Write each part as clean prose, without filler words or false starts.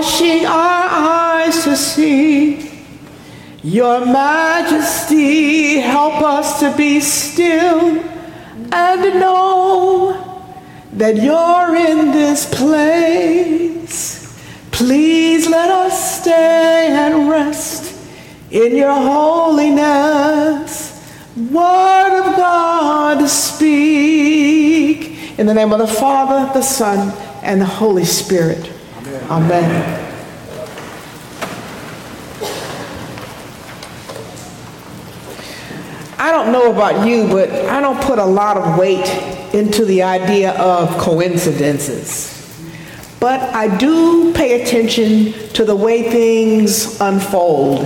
washing our eyes to see your majesty. Help us to be still and know that you're in this place. Please let us stay and rest in your holiness. Word of God, speak. In the name of the Father, the Son, and the Holy Spirit. Amen. Amen. I don't know about you, but I don't put a lot of weight into the idea of coincidences. But I do pay attention to the way things unfold.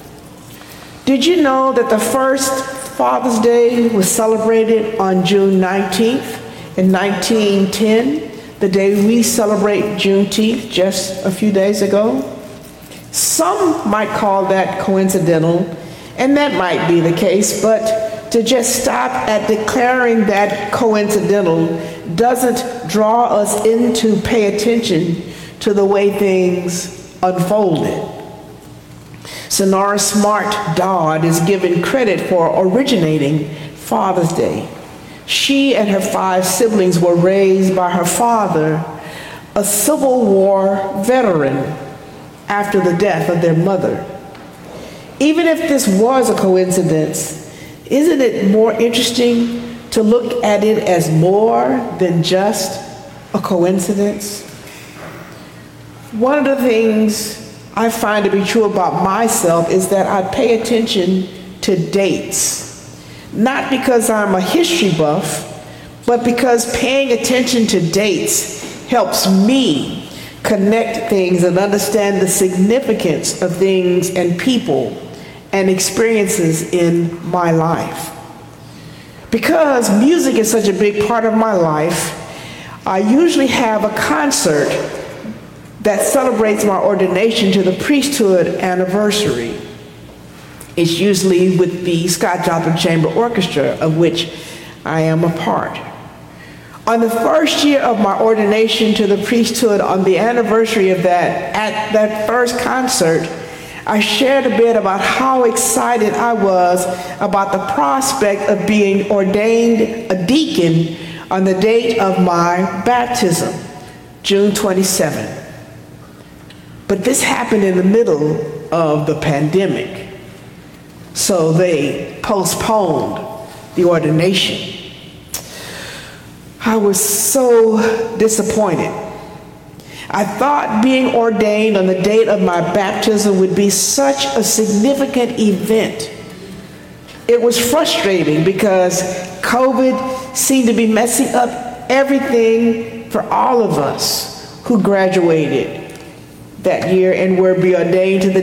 Did you know that the first Father's Day was celebrated on June 19th in 1910, the day we celebrate Juneteenth just a few days ago? Some might call that coincidental, and that might be the case, but to just stop at declaring that coincidental doesn't draw us into pay attention to the way things unfolded. Sonora Smart Dodd is given credit for originating Father's Day. She and her 5 siblings were raised by her father, a Civil War veteran, after the death of their mother. Even if this was a coincidence, isn't it more interesting to look at it as more than just a coincidence? One of the things I find to be true about myself is that I pay attention to dates. Not because I'm a history buff, but because paying attention to dates helps me connect things and understand the significance of things and people and experiences in my life. Because music is such a big part of my life, I usually have a concert that celebrates my ordination to the priesthood anniversary. It's usually with the Scott Joplin Chamber Orchestra, of which I am a part. On the first year of my ordination to the priesthood, on the anniversary of that, at that first concert, I shared a bit about how excited I was about the prospect of being ordained a deacon on the date of my baptism, June 27. But this happened in the middle of the pandemic, so they postponed the ordination. I was so disappointed. I thought being ordained on the date of my baptism would be such a significant event. It was frustrating because COVID seemed to be messing up everything for all of us who graduated that year and were to be ordained to the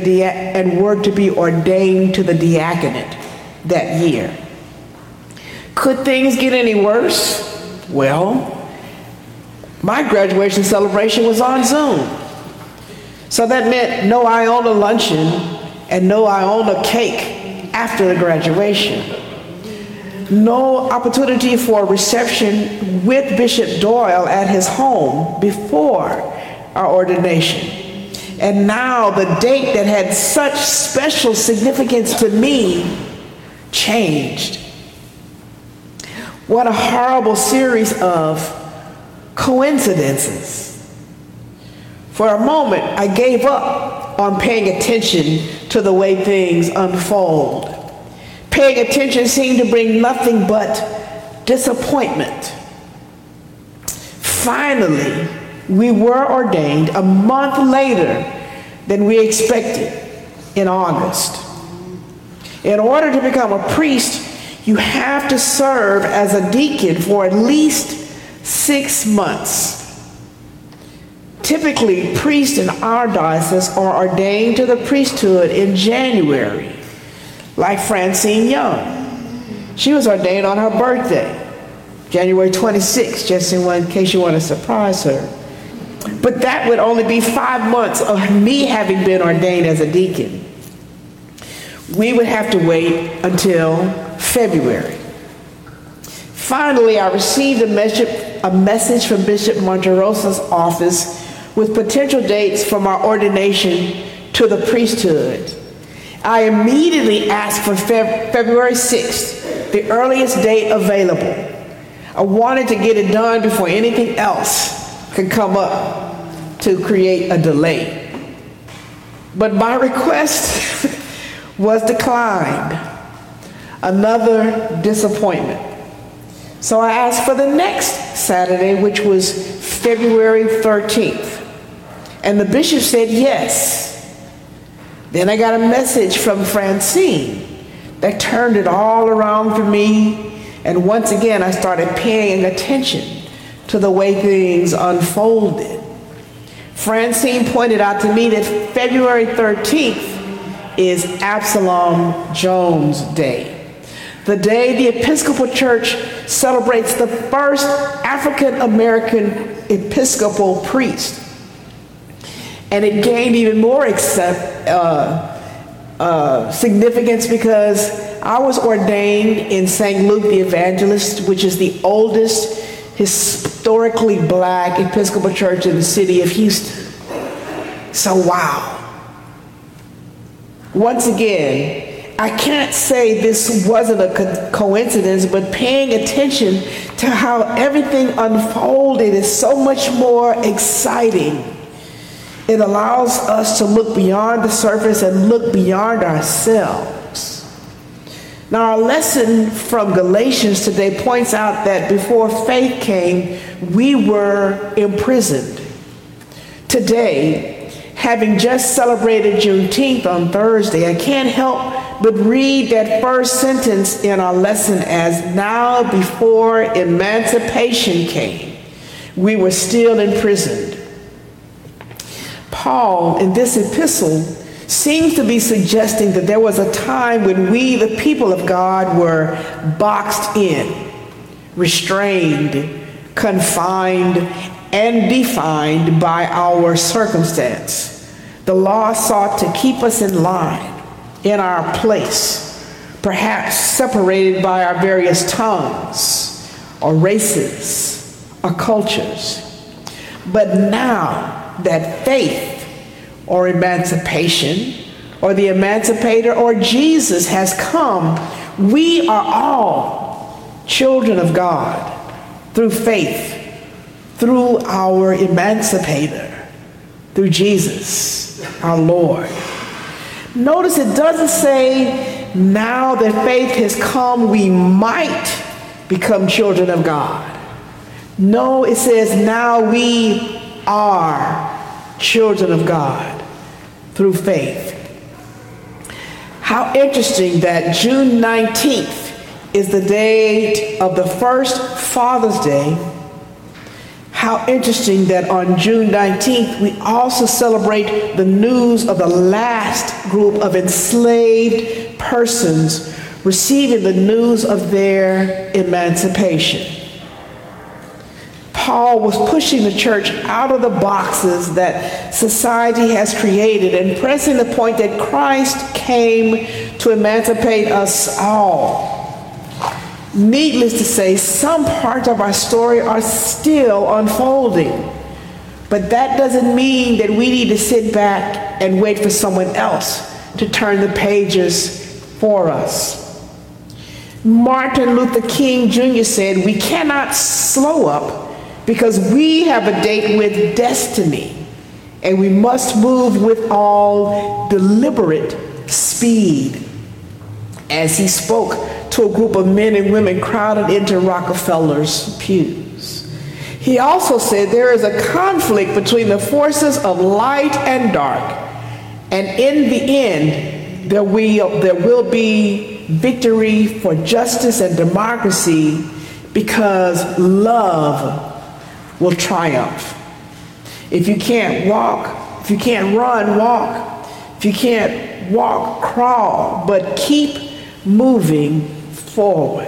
diaconate that year. Could things get any worse? Well, my graduation celebration was on Zoom. So that meant no Iona luncheon and no Iona cake after the graduation. No opportunity for a reception with Bishop Doyle at his home before our ordination. And now the date that had such special significance to me changed. What a horrible series of coincidences. For a moment, I gave up on paying attention to the way things unfold. Paying attention seemed to bring nothing but disappointment. Finally, we were ordained a month later than we expected, in August. In order to become a priest, you have to serve as a deacon for at least 6 months. Typically, priests in our diocese are ordained to the priesthood in January, like Francine Young. She was ordained on her birthday, January 26th, just in case you want to surprise her. But that would only be 5 months of me having been ordained as a deacon. We would have to wait until February. Finally, I received a message from Bishop Monterosa's office with potential dates for my ordination to the priesthood. I immediately asked for February 6th, the earliest date available. I wanted to get it done before anything else could come up to create a delay. But my request was declined. Another disappointment. So I asked for the next Saturday, which was February 13th. And the bishop said yes. Then I got a message from Francine that turned it all around for me. And once again, I started paying attention to the way things unfolded. Francine pointed out to me that February 13th is Absalom Jones Day, the day the Episcopal Church celebrates the first African American Episcopal priest. And it gained even more significance because I was ordained in St. Luke the Evangelist, which is the oldest historically black Episcopal church in the city of Houston. So wow. Once again, I can't say this wasn't a coincidence, but paying attention to how everything unfolded is so much more exciting. It allows us to look beyond the surface and look beyond ourselves. Now, our lesson from Galatians today points out that before faith came, we were imprisoned. Today, having just celebrated Juneteenth on Thursday, I can't help but read that first sentence in our lesson as now before emancipation came, we were still imprisoned. Paul, in this epistle, seems to be suggesting that there was a time when we, the people of God, were boxed in, restrained, confined, and defined by our circumstance. The law sought to keep us in line, in our place, perhaps separated by our various tongues, or races, or cultures. But now that faith, or emancipation, or the emancipator, or Jesus has come, we are all children of God through faith, through our emancipator, through Jesus, our Lord. Notice it doesn't say now that faith has come, we might become children of God. No, it says now we are children of God through faith. How interesting that June 19th is the date of the first Father's Day. How interesting that on June 19th we also celebrate the news of the last group of enslaved persons receiving the news of their emancipation. Paul was pushing the church out of the boxes that society has created and pressing the point that Christ came to emancipate us all. Needless to say, some parts of our story are still unfolding, but that doesn't mean that we need to sit back and wait for someone else to turn the pages for us. Martin Luther King Jr. said, "We cannot slow up because we have a date with destiny, and we must move with all deliberate speed," as he spoke to a group of men and women crowded into Rockefeller's pews. He also said there is a conflict between the forces of light and dark, and in the end, there will be victory for justice and democracy because love will triumph. If you can't walk, if you can't run, walk. If you can't walk, crawl, but keep moving forward.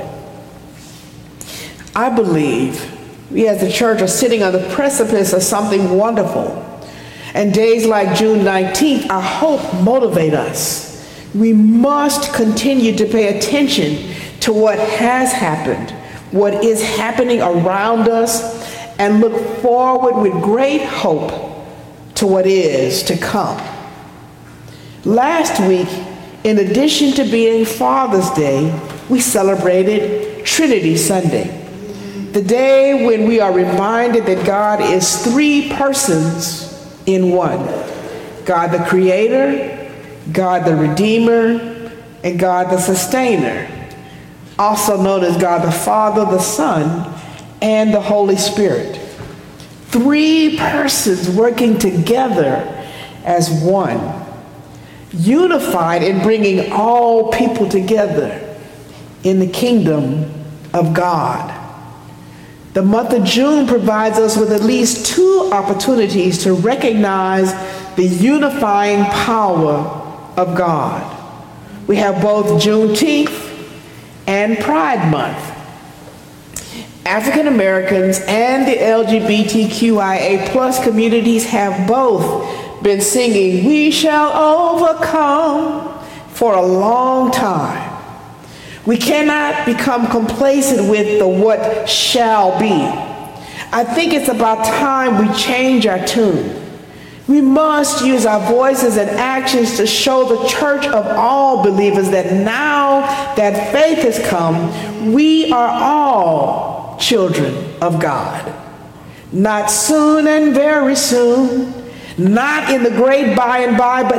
I believe we as a church are sitting on the precipice of something wonderful. And days like June 19th, I hope, motivate us. We must continue to pay attention to what has happened, what is happening around us, and look forward with great hope to what is to come. Last week, in addition to being Father's Day, we celebrated Trinity Sunday, the day when we are reminded that God is three persons in one: God the Creator, God the Redeemer, and God the Sustainer, also known as God the Father, the Son, and the Holy Spirit. Three persons working together as one, unified in bringing all people together in the kingdom of God. The month of June provides us with at least two opportunities to recognize the unifying power of God. We have both Juneteenth and Pride Month. African Americans and the LGBTQIA plus communities have both been singing "We Shall Overcome" for a long time. We cannot become complacent with the what shall be. I think it's about time we change our tune. We must use our voices and actions to show the church of all believers that now that faith has come, we are all children of God. Not soon and very soon, not in the great by and by, but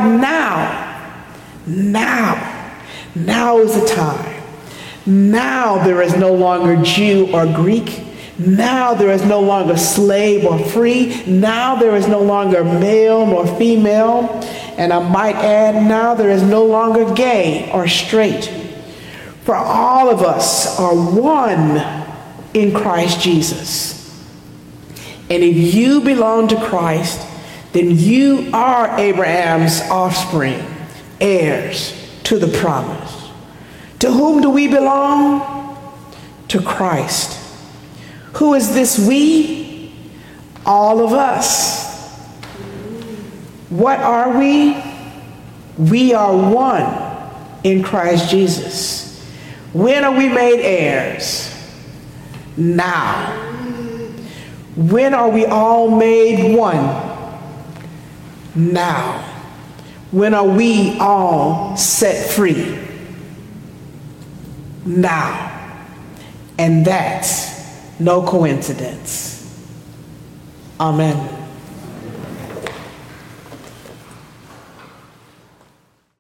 now is the time. Now there is no longer Jew or Greek. Now there is no longer slave or free. Now there is no longer male nor female. And I might add, now there is no longer gay or straight. For all of us are one in Christ Jesus. And if you belong to Christ, then you are Abraham's offspring, heirs to the promise. To whom do we belong? To Christ. Who is this we? All of us. What are we? We are one in Christ Jesus. When are we made heirs? Now. When are we all made one? Now. When are we all set free? Now. And that's no coincidence. Amen.